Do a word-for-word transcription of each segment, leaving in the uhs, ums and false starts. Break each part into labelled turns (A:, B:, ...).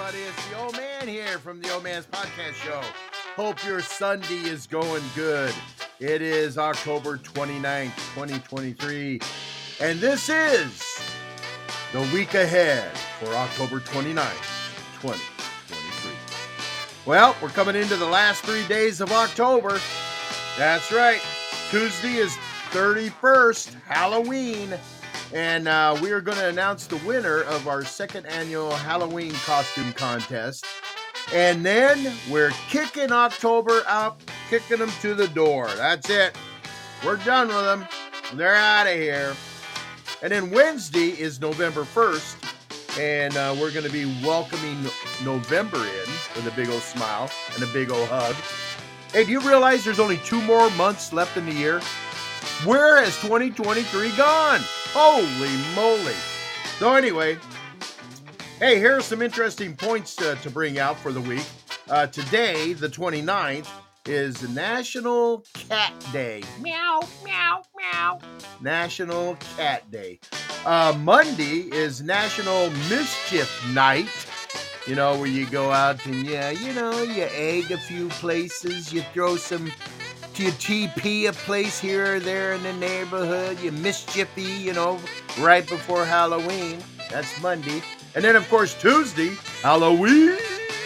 A: everybody. It's the old man here from the Old Man's Podcast Show. Hope your Sunday is going good. It is October twenty-ninth, twenty twenty-three, and this is the week ahead for October twenty-ninth, twenty twenty-three. Well, we're coming into the last three days of October. That's right. Tuesday is thirty-first, Halloween. And uh, we are going to announce the winner of our second annual Halloween costume contest. And then we're kicking October out, kicking them to the door. That's it. We're done with them. They're out of here. And then Wednesday is November first. And uh, we're going to be welcoming November in with a big old smile and a big old hug. Hey, do you realize there's only two more months left in the year? Where has twenty twenty-three gone? Holy moly. So anyway, hey, here are some interesting points to, to bring out for the week. Uh, today, the twenty-ninth, is National Cat Day. Meow, meow, meow. National Cat Day. Uh, Monday is National Mischief Night. You know, where you go out and, yeah, you know, you egg a few places, you throw some... You T P a place here or there in the neighborhood, you mischiefy, you know, right before Halloween. That's Monday. And then, of course, Tuesday, Halloween.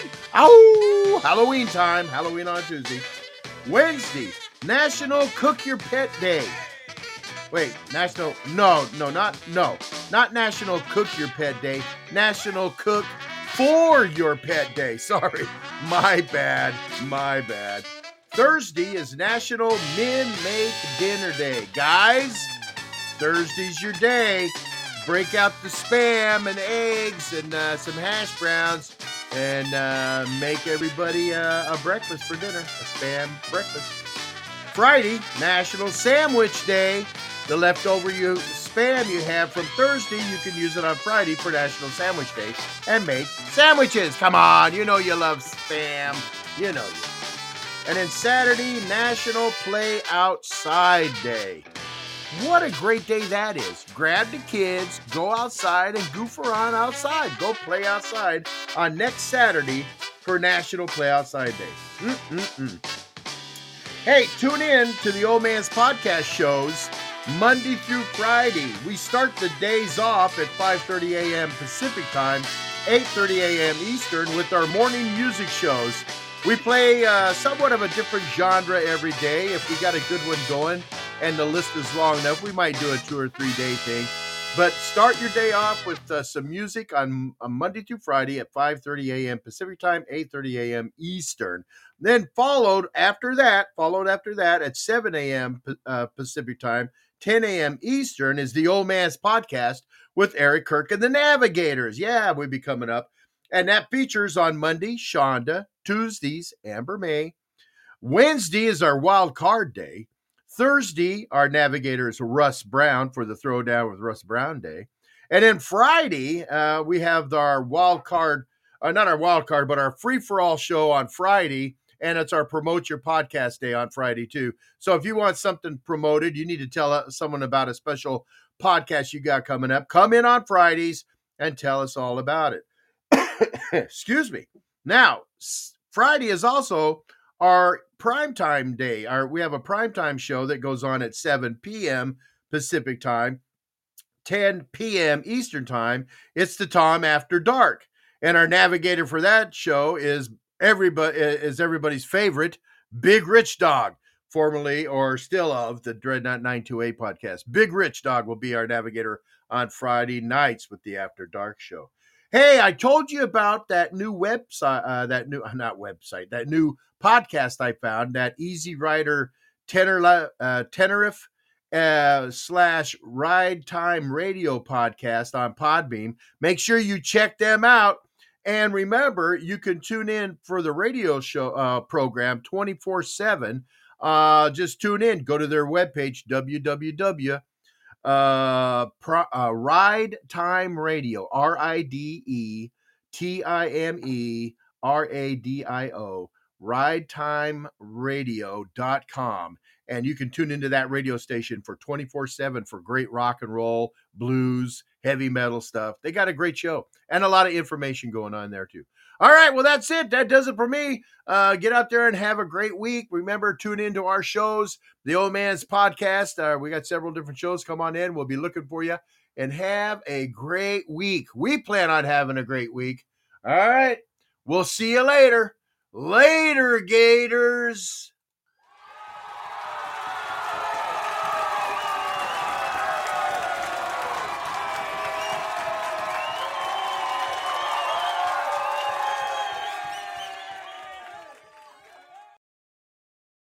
A: Ow! Halloween time. Halloween on Tuesday. Wednesday, National Cook Your Pet Day. Wait, National, no, no, not, no, not National Cook Your Pet Day. National Cook for Your Pet Day. Sorry. My bad. My bad. Thursday is National Men Make Dinner Day. Guys, Thursday's your day. Break out the Spam and eggs and uh, some hash browns and uh, make everybody uh, a breakfast for dinner, a Spam breakfast. Friday, National Sandwich Day. The leftover you Spam you have from Thursday, you can use it on Friday for National Sandwich Day and make sandwiches. Come on, you know you love Spam. You know you And then Saturday, National Play Outside Day. What a great day that is. Grab the kids, go outside and goof around outside. Go play outside on next Saturday for National Play Outside Day. Mm-mm-mm. Hey, tune in to the Old Man's Podcast shows Monday through Friday. We start the days off at five thirty a.m. Pacific time, eight thirty a.m. Eastern with our morning music shows. We play uh, somewhat of a different genre every day. If we got a good one going and the list is long enough, we might do a two or three day thing. But start your day off with uh, some music on, on Monday through Friday at five thirty a.m. Pacific time, eight thirty a.m. Eastern. Then followed after that, followed after that at seven a.m. Uh, Pacific time, ten a.m. Eastern is the Old Man's Podcast with Eric Kirk and the Navigators. Yeah, we'll be coming up. And that features on Monday, Shonda. Tuesdays, Amber May. Wednesday is our wild card day. Thursday, our navigator is Russ Brown for the Throwdown with Russ Brown Day. And then Friday, uh, we have our wild card, uh, not our wild card, but our free-for-all show on Friday. And it's our Promote Your Podcast Day on Friday, too. So if you want something promoted, you need to tell someone about a special podcast you got coming up. Come in on Fridays and tell us all about it. Excuse me. Now, Friday is also our primetime day. Our, we have a primetime show that goes on at seven p.m. Pacific time, ten p.m. Eastern time. It's the Tom After Dark. And our navigator for that show is everybody is everybody's favorite, Big Rich Dog, formerly or still of the Dreadnought nine two eight podcast. Big Rich Dog will be our navigator on Friday nights with the After Dark show. Hey, I told you about that new website, uh, that new, not website, that new podcast I found, that Easy Rider Tenor, uh, Tenerife uh, slash Ride Time Radio podcast on Podbeam. Make sure you check them out. And remember, you can tune in for the radio show uh, program twenty-four seven. Uh, just tune in. Go to their webpage, w w w Uh, pro, uh, Ride Time Radio, R I D E T I M E R A D I O, ride time radio dot com. And you can tune into that radio station for twenty-four seven for great rock and roll, blues, heavy metal stuff. They got a great show and a lot of information going on there too. All right, well, that's it. That does it for me. Uh, get out there and have a great week. Remember, tune into our shows, the Old Man's Podcast. Uh, we got several different shows. Come on in. We'll be looking for you. And have a great week. We plan on having a great week. All right. We'll see you later. Later, Gators.